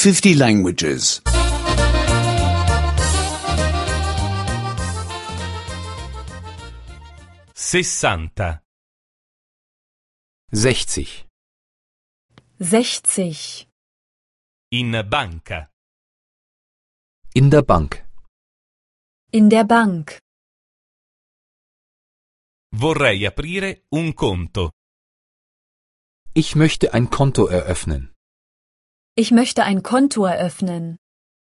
50 languages. 60. 60. 60. In banca. In der Bank. In der Bank. Vorrei aprire un conto. Ich möchte ein Konto eröffnen. Ich möchte ein Konto eröffnen.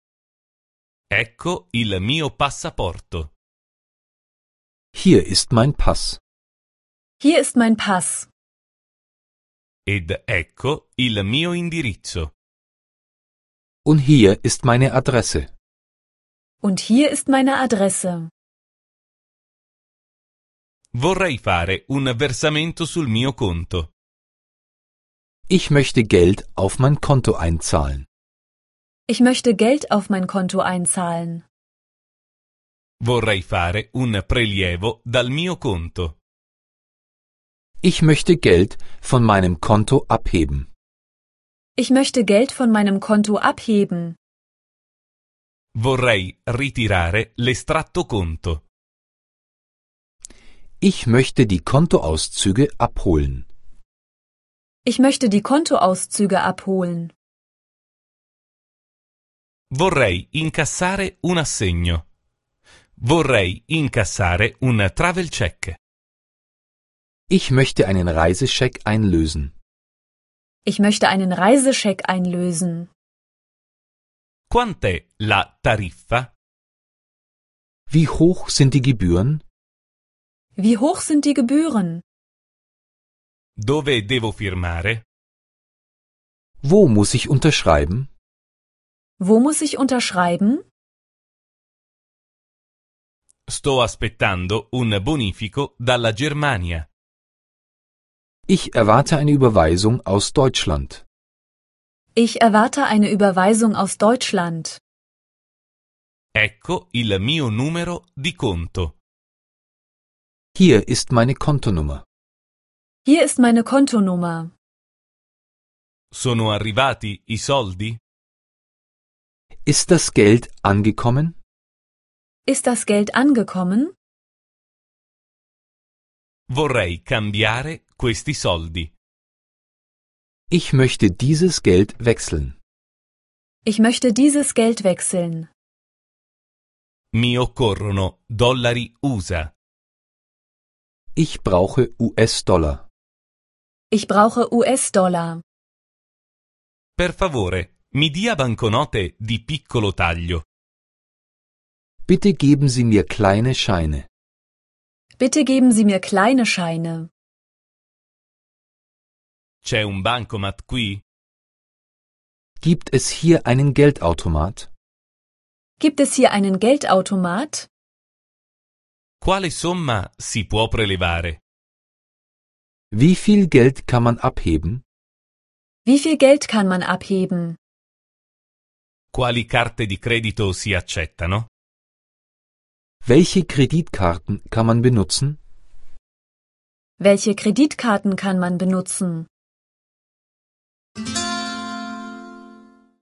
Ecco il mio passaporto. Hier ist mein Pass. Hier ist mein Pass. Ed ecco il mio indirizzo. Und hier ist meine Adresse. Und hier ist meine Adresse. Vorrei fare un versamento sul mio conto. Ich möchte Geld auf mein Konto einzahlen. Ich möchte Geld auf mein Konto einzahlen. Vorrei fare un prelievo dal mio conto. Ich möchte Geld von meinem Konto abheben. Ich möchte Geld von meinem Konto abheben. Vorrei ritirare l'estratto conto. Ich möchte die Kontoauszüge abholen. Ich möchte die Kontoauszüge abholen. Vorrei incassare un assegno. Vorrei incassare un travel check. Ich möchte einen Reisescheck einlösen. Ich möchte einen Reisescheck einlösen. Quant'è la tariffa? Wie hoch sind die Gebühren? Wie hoch sind die Gebühren? Dove devo firmare? Wo muss ich unterschreiben? Wo muss ich unterschreiben? Sto aspettando un bonifico dalla Germania. Ich erwarte eine Überweisung aus Deutschland. Ich erwarte eine Überweisung aus Deutschland. Ecco il mio numero di conto. Hier ist meine Kontonummer. Hier ist meine Kontonummer. Sono arrivati i soldi? Ist das Geld angekommen? Ist das Geld angekommen? Vorrei cambiare questi soldi. Ich möchte dieses Geld wechseln. Ich möchte dieses Geld wechseln. Mi occorrono dollari USA. Ich brauche US-Dollar. Ich brauche US-Dollar. Per favore, mi dia banconote di piccolo taglio. Bitte geben Sie mir kleine Scheine. Bitte geben Sie mir kleine Scheine. C'è un bancomat qui? Gibt es hier einen Geldautomat? Gibt es hier einen Geldautomat? Quale somma si può prelevare? Wie viel Geld kann man abheben? Wie viel Geld kann man abheben? Quali carte di credito si accettano? Welche Kreditkarten kann man benutzen? Welche Kreditkarten kann man benutzen?